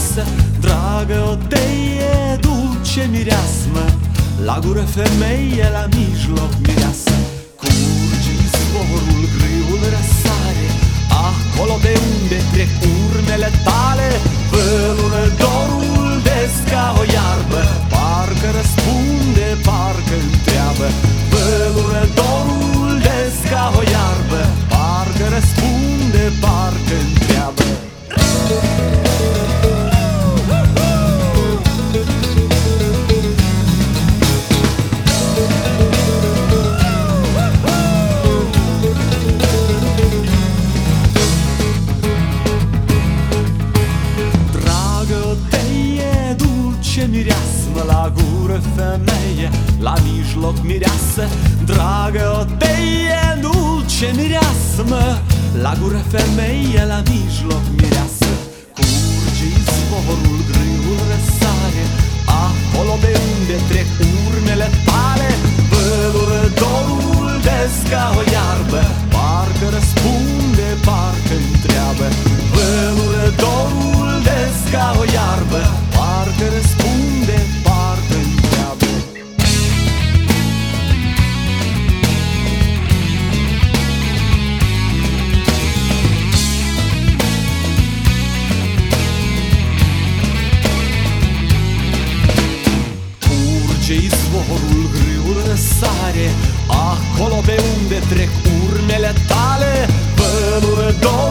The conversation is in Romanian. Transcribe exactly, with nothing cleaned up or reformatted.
mireasă, dragă odeie, dulce mireasmă, la gură femeie, la mijloc mireasă. Curge izvorul, grâul răsare, acolo de unde trec urmele tale. Vălură dorul des ca o iarbă, parcă răspunde, parcă întreabă. Vălură dorul des ca o iarbă, parcă răspunde, parcă întreabă. Mireasmă, la gură femeie, la mijloc mireasă, dragă odeie, dulce mireasmă, la gură femeie, la mijloc mireasă. Curge izvorul, grâul răsare, acolo de unde trec urmele tale. Vălură dorul des ca o iarbă, parcă răspunde, parcă întreabă. Vălură dorul des ca o iarbă, parcă răspunde, parcă întreabă. Curge izvorul, grâul răsare, acolo de unde trec urmele tale. Vălură dorul